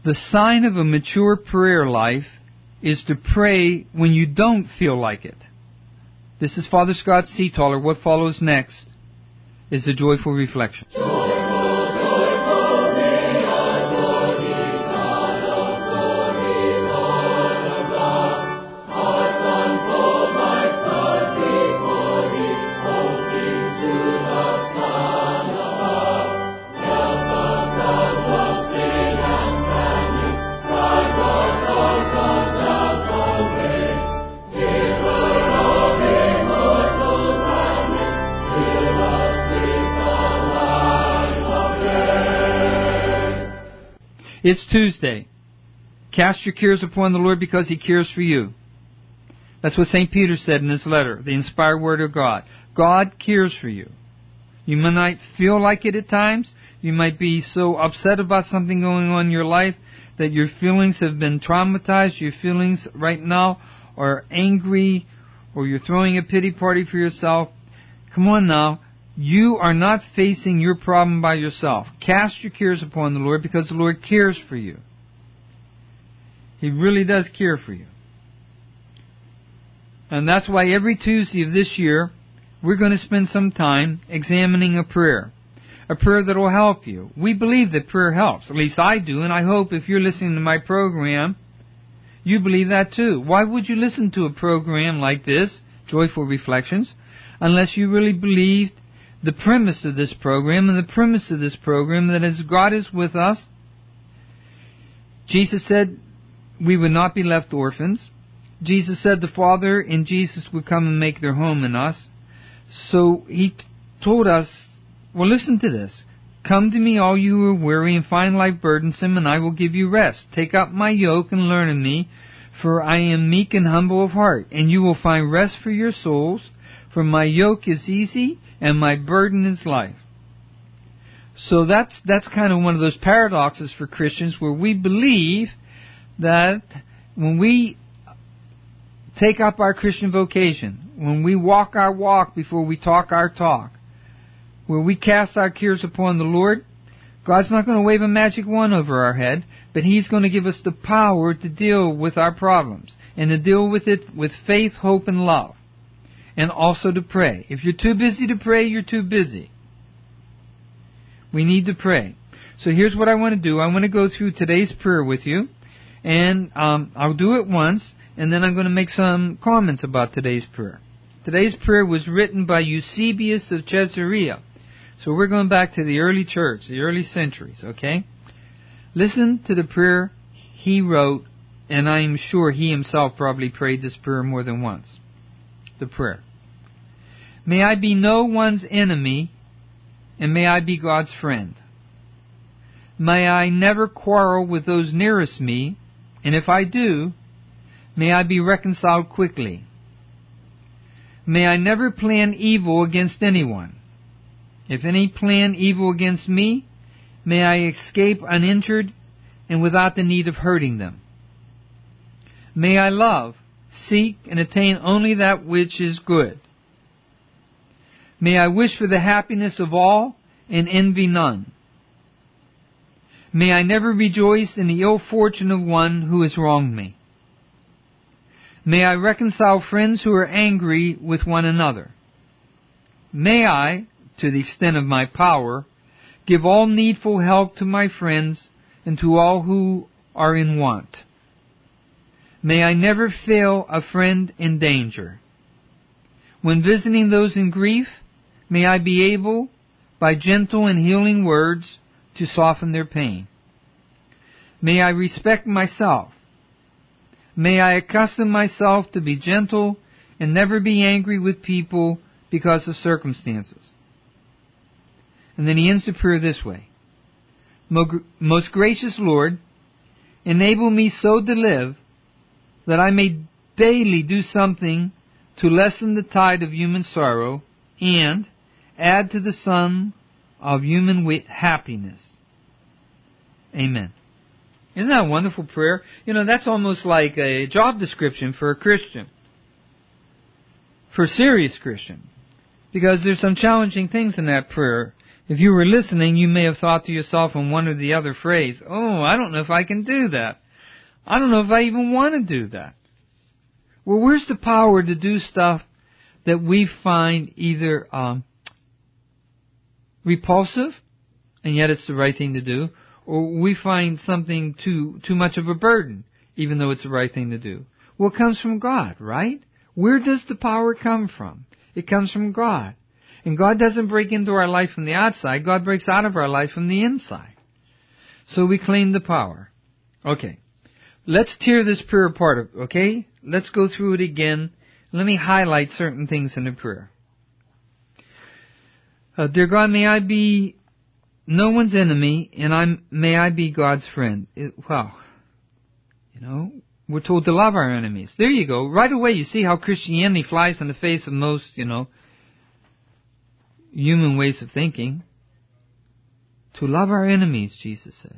The sign of a mature prayer life is to pray when you don't feel like it. This is Father Scott Seataller. What follows next is the Joyful Reflection. It's Tuesday. Cast your cares upon the Lord because He cares for you. That's what St. Peter said in his letter, the inspired word of God. God cares for you. You might not feel like it at times. You might be so upset about something going on in your life that your feelings have been traumatized. Your feelings right now are angry, or you're throwing a pity party for yourself. Come on now. You are not facing your problem by yourself. Cast your cares upon the Lord because the Lord cares for you. He really does care for you. And that's why every Tuesday of this year, we're going to spend some time examining a prayer that will help you. We believe that prayer helps. At least I do, and I hope if you're listening to my program, you believe that too. Why would you listen to a program like this, Joyful Reflections, unless you really believed the premise of this program, and the premise of this program that as God is with us, Jesus said we would not be left orphans. Jesus said the Father and Jesus would come and make their home in us. So He told us, well, listen to this. Come to me, all you who are weary and find life burdensome, and I will give you rest. Take up my yoke and learn of me, for I am meek and humble of heart, and you will find rest for your souls. For my yoke is easy and my burden is light. So that's kind of one of those paradoxes for Christians, where we believe that when we take up our Christian vocation, when we walk our walk before we talk our talk, where we cast our cares upon the Lord, God's not going to wave a magic wand over our head, but He's going to give us the power to deal with our problems and to deal with it with faith, hope, and love. And also to pray. If you're too busy to pray, you're too busy. We need to pray. So here's what I want to do. I want to go through today's prayer with you. And I'll do it once, and then I'm going to make some comments about today's prayer. Today's prayer was written by Eusebius of Caesarea. So we're going back to the early church, the early centuries, okay? Listen to the prayer he wrote, and I'm sure he himself probably prayed this prayer more than once. The prayer. May I be no one's enemy, and may I be God's friend. May I never quarrel with those nearest me, and if I do, may I be reconciled quickly. May I never plan evil against anyone. If any plan evil against me, may I escape uninjured and without the need of hurting them. May I love, seek, and attain only that which is good. May I wish for the happiness of all and envy none. May I never rejoice in the ill fortune of one who has wronged me. May I reconcile friends who are angry with one another. May I, to the extent of my power, give all needful help to my friends and to all who are in want. May I never fail a friend in danger. When visiting those in grief, may I be able, by gentle and healing words, to soften their pain. May I respect myself. May I accustom myself to be gentle and never be angry with people because of circumstances. And then he ends the prayer this way. Most gracious Lord, enable me so to live that I may daily do something to lessen the tide of human sorrow and add to the sum of human happiness. Amen. Isn't that a wonderful prayer? You know, that's almost like a job description for a Christian. For a serious Christian. Because there's some challenging things in that prayer. If you were listening, you may have thought to yourself in one or the other phrase, oh, I don't know if I can do that. I don't know if I even want to do that. Well, where's the power to do stuff that we find either repulsive, and yet it's the right thing to do, or we find something too much of a burden, even though it's the right thing to do? Well, it comes from God, right? Where does the power come from? It comes from God. And God doesn't break into our life from the outside. God breaks out of our life from the inside. So we claim the power. Okay. Let's tear this prayer apart, okay? Let's go through it again. Let me highlight certain things in the prayer. Dear God, may I be no one's enemy, and may I be God's friend. We're told to love our enemies. There you go. Right away, you see how Christianity flies in the face of most, human ways of thinking. To love our enemies, Jesus said.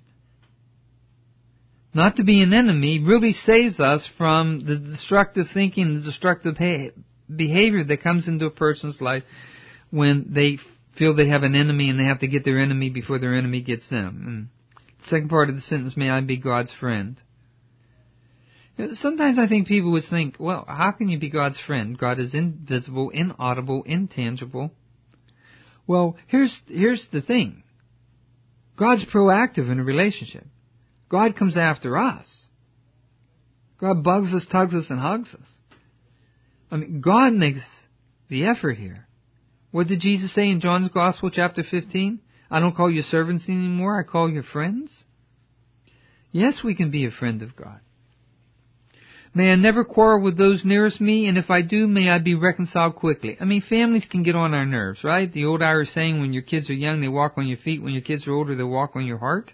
Not to be an enemy really saves us from the destructive thinking, the destructive behavior that comes into a person's life when they feel they have an enemy and they have to get their enemy before their enemy gets them. And the second part of the sentence, may I be God's friend. Sometimes I think people would think, well, how can you be God's friend? God is invisible, inaudible, intangible. Well, here's the thing. God's proactive in a relationship. God comes after us. God bugs us, tugs us, and hugs us. I mean, God makes the effort here. What did Jesus say in John's Gospel, chapter 15? I don't call you servants anymore, I call you friends. Yes, we can be a friend of God. May I never quarrel with those nearest me, and if I do, may I be reconciled quickly. I mean, families can get on our nerves, right? The old Irish saying, when your kids are young, they walk on your feet. When your kids are older, they walk on your heart.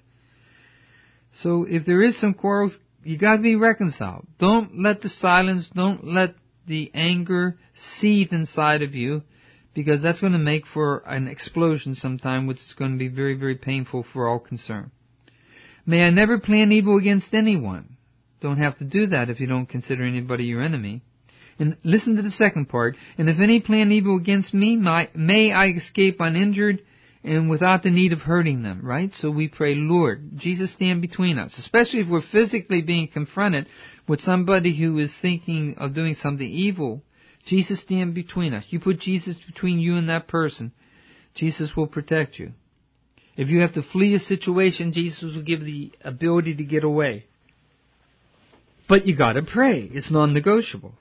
So if there is some quarrels, you got to be reconciled. Don't let the silence, don't let the anger seethe inside of you, because that's going to make for an explosion sometime, which is going to be very, very painful for all concerned. May I never plan evil against anyone. Don't have to do that if you don't consider anybody your enemy. And listen to the second part. And if any plan evil against me, may I escape uninjured and without the need of hurting them, right? So we pray, Lord, Jesus, stand between us, especially if we're physically being confronted with somebody who is thinking of doing something evil. Jesus, stand between us. You put Jesus between you and that person, Jesus will protect you. If you have to flee a situation, Jesus will give the ability to get away. But you got to pray. It's non-negotiable.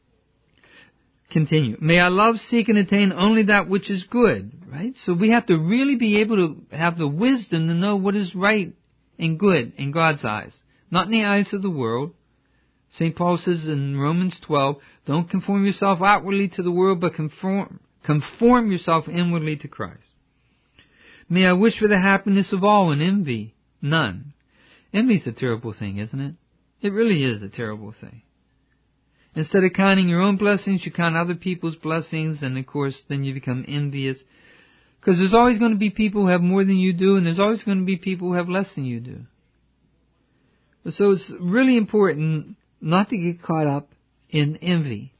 Continue. May I love, seek, and attain only that which is good. Right? So we have to really be able to have the wisdom to know what is right and good in God's eyes. Not in the eyes of the world. St. Paul says in Romans 12, don't conform yourself outwardly to the world, but conform yourself inwardly to Christ. May I wish for the happiness of all and envy none. Envy is a terrible thing, isn't it? It really is a terrible thing. Instead of counting your own blessings, you count other people's blessings, and of course, then you become envious. Because there's always going to be people who have more than you do, and there's always going to be people who have less than you do. So it's really important not to get caught up in envy.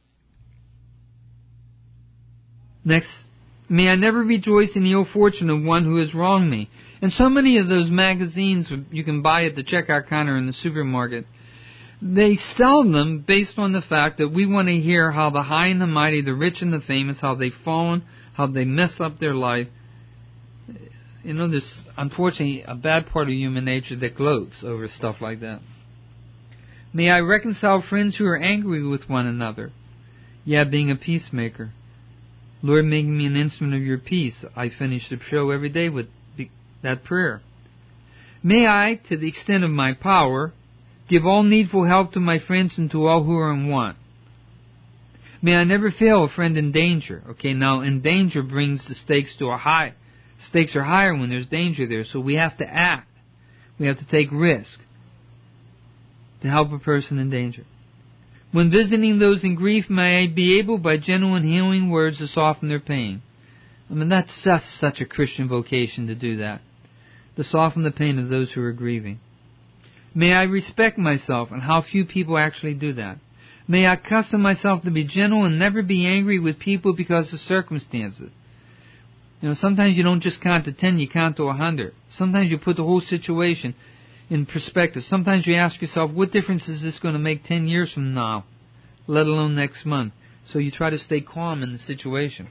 Next, may I never rejoice in the ill fortune of one who has wronged me. And so many of those magazines you can buy at the checkout counter in the supermarket, they sell them based on the fact that we want to hear how the high and the mighty, the rich and the famous, how they've fallen, how they mess up their life. There's unfortunately a bad part of human nature that gloats over stuff like that. May I reconcile friends who are angry with one another. Yeah, being a peacemaker. Lord, make me an instrument of your peace. I finish the show every day with that prayer. May I, to the extent of my power, give all needful help to my friends and to all who are in want. May I never fail a friend in danger. Okay, now in danger brings the stakes to a high. Stakes are higher when there's danger there, so we have to act. We have to take risk to help a person in danger. When visiting those in grief, may I be able by gentle and healing words to soften their pain. I mean, that's just such a Christian vocation to do that. To soften the pain of those who are grieving. May I respect myself, and how few people actually do that. May I accustom myself to be gentle and never be angry with people because of circumstances. Sometimes you don't just count to 10, you count to 100. Sometimes you put the whole situation in perspective. Sometimes you ask yourself, what difference is this going to make 10 years from now, let alone next month? So you try to stay calm in the situation.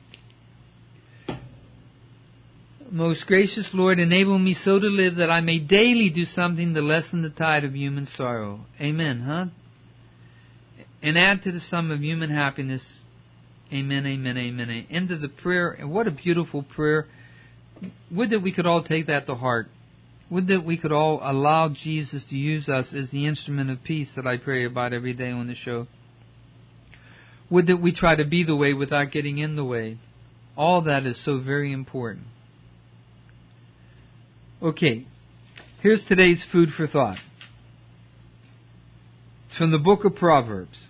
Most gracious Lord, enable me so to live that I may daily do something to lessen the tide of human sorrow. Amen, And add to the sum of human happiness. Amen, amen, amen. End of the prayer. And what a beautiful prayer. Would that we could all take that to heart. Would that we could all allow Jesus to use us as the instrument of peace that I pray about every day on the show. Would that we try to be the way without getting in the way. All that is so very important. Okay, here's today's food for thought. It's from the book of Proverbs.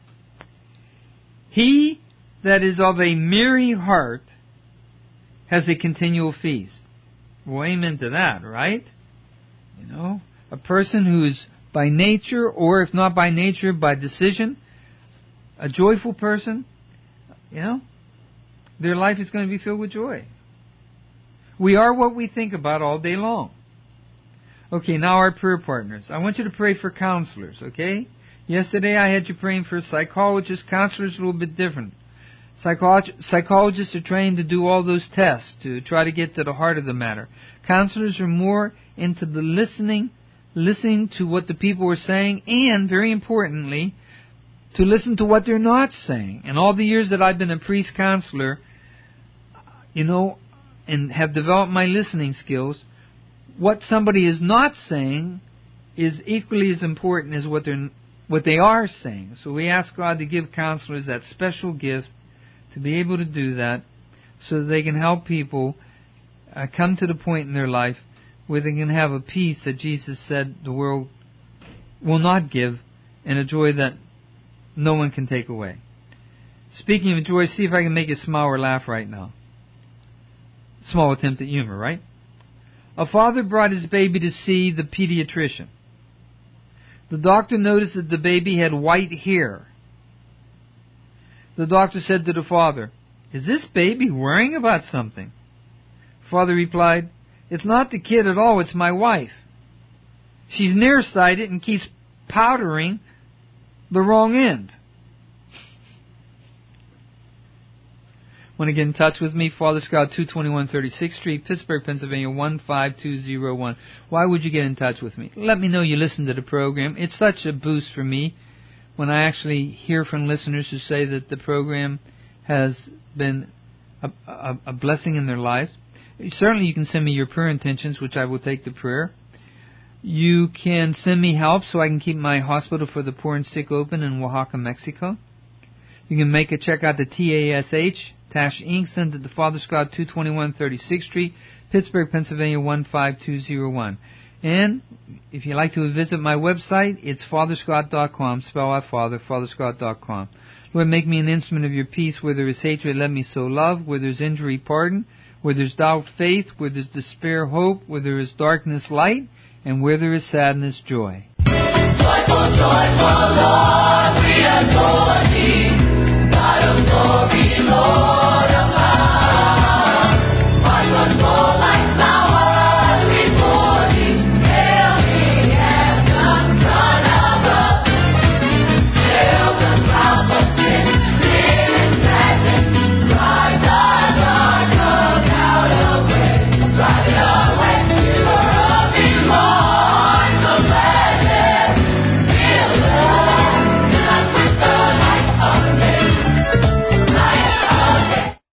He that is of a merry heart has a continual feast. Well, amen to that, right? A person who is by nature, or if not by nature, by decision, a joyful person, their life is going to be filled with joy. We are what we think about all day long. Okay, now our prayer partners. I want you to pray for counselors, okay? Yesterday I had you praying for psychologists. Counselors are a little bit different. Psychologists are trained to do all those tests to try to get to the heart of the matter. Counselors are more into the listening to what the people are saying, and, very importantly, to listen to what they're not saying. And all the years that I've been a priest counselor, and have developed my listening skills, what somebody is not saying is equally as important as what they are saying. So we ask God to give counselors that special gift to be able to do that, so that they can help people come to the point in their life where they can have a peace that Jesus said the world will not give, and a joy that no one can take away. Speaking of joy, see if I can make you smile or laugh right now. Small attempt at humor, right? A father brought his baby to see the pediatrician. The doctor noticed that the baby had white hair. The doctor said to the father, "Is this baby worrying about something?" The father replied, "It's not the kid at all, it's my wife. She's nearsighted and keeps powdering the wrong end." Want to get in touch with me? Father Scott, 221 36th Street, Pittsburgh, Pennsylvania, 15201. Why would you get in touch with me? Let me know you listen to the program. It's such a boost for me when I actually hear from listeners who say that the program has been a blessing in their lives. Certainly you can send me your prayer intentions, which I will take to prayer. You can send me help so I can keep my hospital for the poor and sick open in Oaxaca, Mexico. You can make a check out to TASH, Tash Inc., send it to Father Scott, 221 36th Street, Pittsburgh, Pennsylvania, 15201. And if you'd like to visit my website, it's fatherscott.com, spell out Father, fatherscott.com. Lord, make me an instrument of your peace. Where there is hatred, let me sow love. Where there's injury, pardon. Where there's doubt, faith. Where there's despair, hope. Where there is darkness, light. And where there is sadness, joy. Joyful, joyful Lord, we adore thee, God of glory.